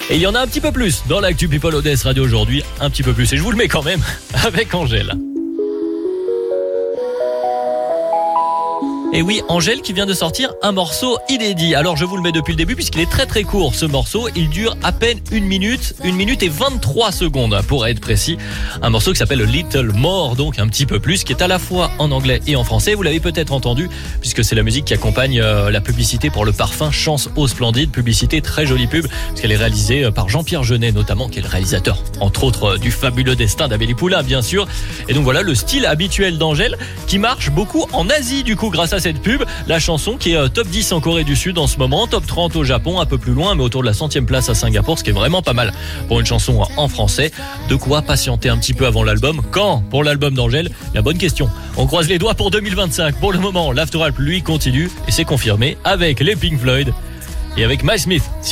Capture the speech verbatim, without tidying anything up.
Et il y en a un petit peu plus dans l'actu People O D S Radio aujourd'hui, un petit peu plus. Et je vous le mets quand même avec Angèle. Et oui, Angèle qui vient de sortir un morceau inédit. Alors je vous le mets depuis le début puisqu'il est très très court ce morceau. Il dure à peine une minute, une minute et vingt-trois secondes pour être précis. Un morceau qui s'appelle Little More, donc un petit peu plus, qui est à la fois en anglais et en français. Vous l'avez peut-être entendu puisque c'est la musique qui accompagne la publicité pour le parfum Chance Eau Splendide. Publicité, très jolie pub, puisqu'elle est réalisée par Jean-Pierre Jeunet notamment, qui est le réalisateur, entre autres, du fabuleux destin d'Amélie Poulain bien sûr. Et donc voilà le style habituel d'Angèle qui marche beaucoup en Asie du coup grâce à cette pub. La chanson qui est top dix en Corée du Sud en ce moment, top trente au Japon, un peu plus loin, mais autour de la centième place à Singapour, ce qui est vraiment pas mal pour une chanson en français. De quoi patienter un petit peu avant l'album. Quand pour l'album d'Angèle? La bonne question. On croise les doigts pour deux mille vingt-cinq. Pour le moment, l'After Alp lui continue et c'est confirmé avec les Pink Floyd et avec Miles Smith.